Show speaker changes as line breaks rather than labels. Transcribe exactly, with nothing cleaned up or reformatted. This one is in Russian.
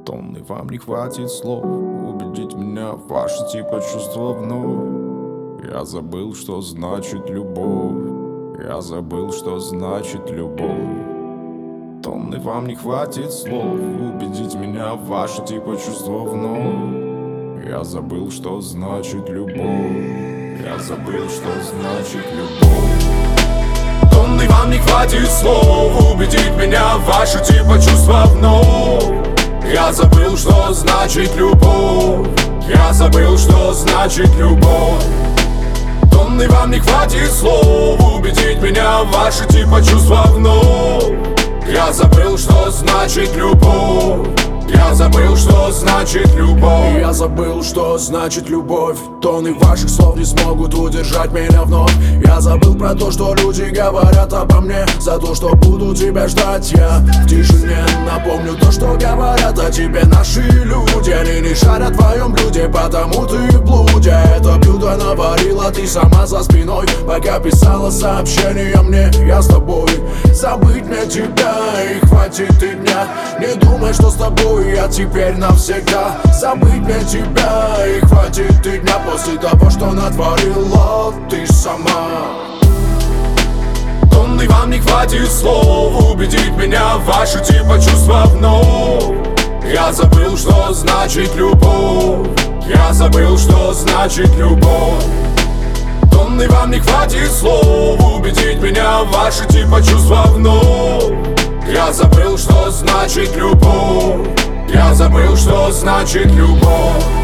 Тонны вам не хватит слов убедить меня в ваши типа чувства вновь. Я забыл, что значит любовь. Я забыл, что значит любовь. Тонны вам не хватит слов убедить меня в ваши типа чувства вновь. Я забыл, что значит любовь. Я забыл, что значит любовь. Тонны вам не хватит слов убедить меня в ваши типа чувства вновь. Я забыл, что значит любовь. Я забыл, что значит любовь. Тонны вам не хватит слов убедить меня в ваши типа чувства вновь. Я забыл, что значит любовь. Я забыл, что значит любовь.
Я забыл, что значит любовь. Тонны ваших слов не смогут удержать меня вновь. Я забыл про то, что люди говорят обо мне. За то, что буду тебя ждать я в тишине. Напомню то, что говорят о тебе наши люди. Они не шарят в твоем блюде, потому ты в блуде. Это блюдо наварила ты сама за спиной, пока писала сообщение мне. Я с тобой. Забыть мне тебя и хватит и дня. Не думай, что с тобой я теперь навсегда. Забыть мне тебя и хватит и дня. После того, что натворила ты сама.
Тонны вам не хватит слов убедить меня в ваши типа чувства вновь. Я забыл, что значит любовь. Я забыл, что значит любовь. Тонны вам не хватит слов убедить меня в ваши типа чувства вновь. Я забыл, что значит любовь. Я забыл, что значит любовь.